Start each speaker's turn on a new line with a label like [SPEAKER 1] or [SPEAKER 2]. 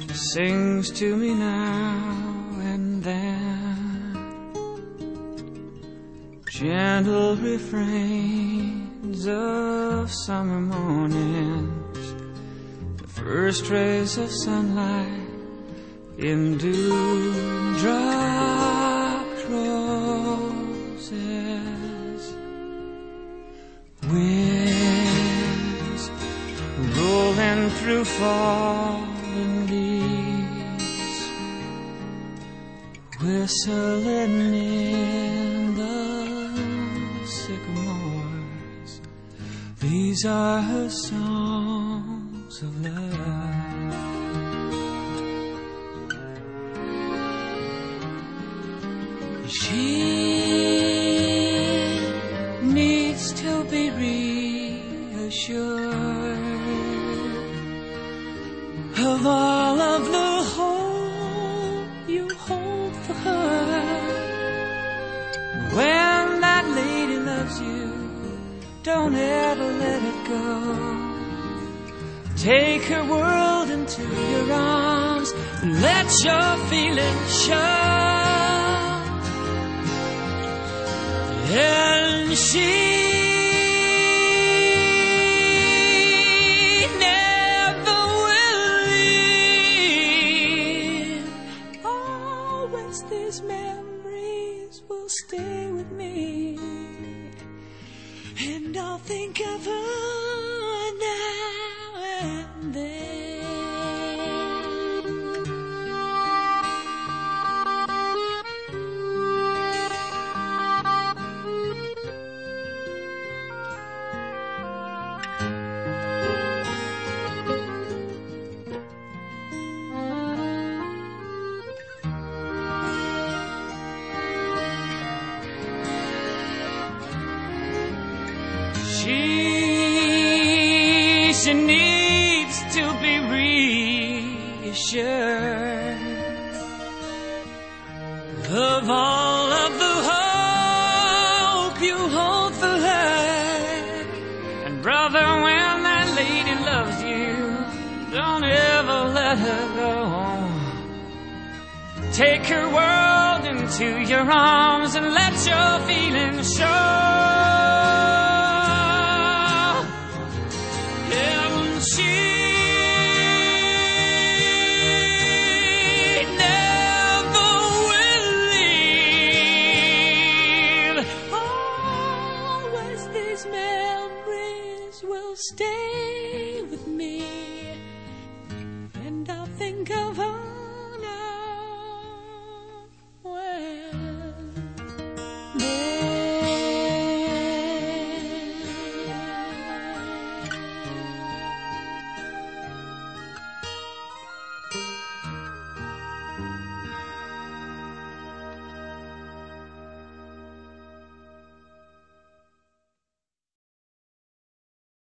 [SPEAKER 1] sings to me now and then, gentle refrains of summer mornings, the first rays of sunlight in dew-dropped roses, winds rolling through fallen leaves, whistling in the sycamores. These are her songs of love. She needs to be reassured of all of the hope you hold for her. When that lady loves you, don't ever let it go. Take her world into your arms and let your feelings show. And she never will leave. Always these memories will stay with me, and I'll think of her now and then. She needs to be reassured of all of the hope you hold for her. And brother, when that lady loves you, don't ever let her go. Take her world into your arms and let your feelings show. She never will leave. Always these memories will stay with me, and I'll think of her